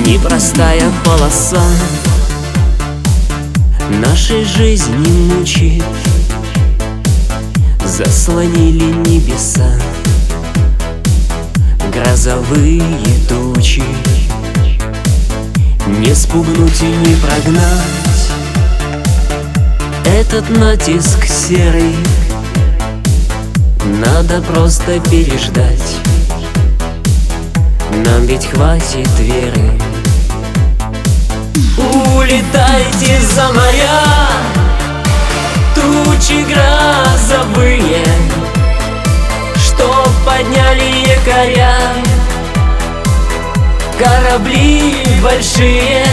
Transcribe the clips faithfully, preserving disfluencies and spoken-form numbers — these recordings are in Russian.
Непростая полоса нашей жизни мучит, заслонили небеса грозовые тучи. Не спугнуть и не прогнать этот натиск серый, надо просто переждать, нам ведь хватит веры. Улетайте за моря, тучи грозовые, что подняли якоря, корабли большие,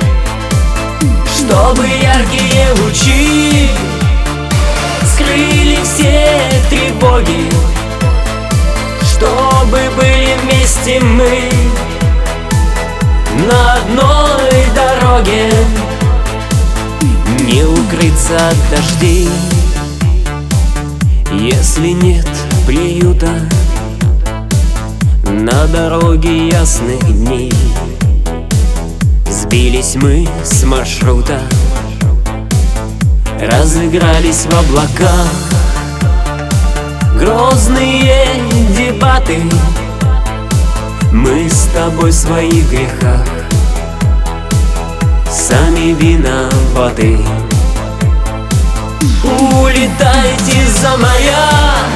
чтобы яркие лучи скрыли все тревоги, чтобы были вместе мы на одной дороге. Не укрыться от дождей, если нет приюта на дороге ясных дней. Сбились мы с маршрута, разыгрались в облаках грозные дебаты. Мы с тобой в своих грехах сами виноваты. Улетайте за моря,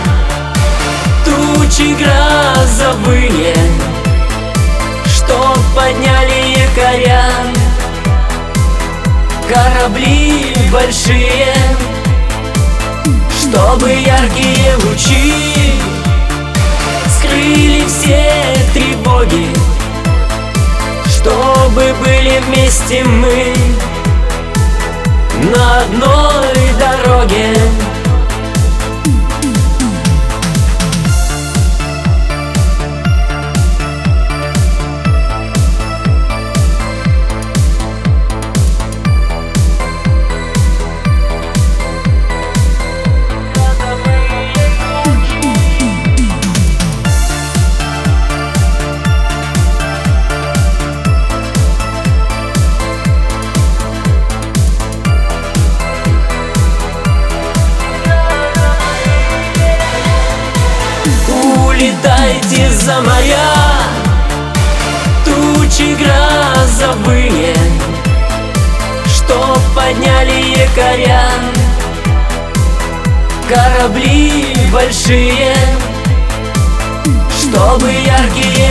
тучи грозовые, что подняли якоря, корабли большие, чтобы яркие лучи скрыли все тревоги, чтобы были вместе мы на одной дороге. Улетайте за моря, тучи грозовые, что подняли якоря, корабли большие, чтобы яркие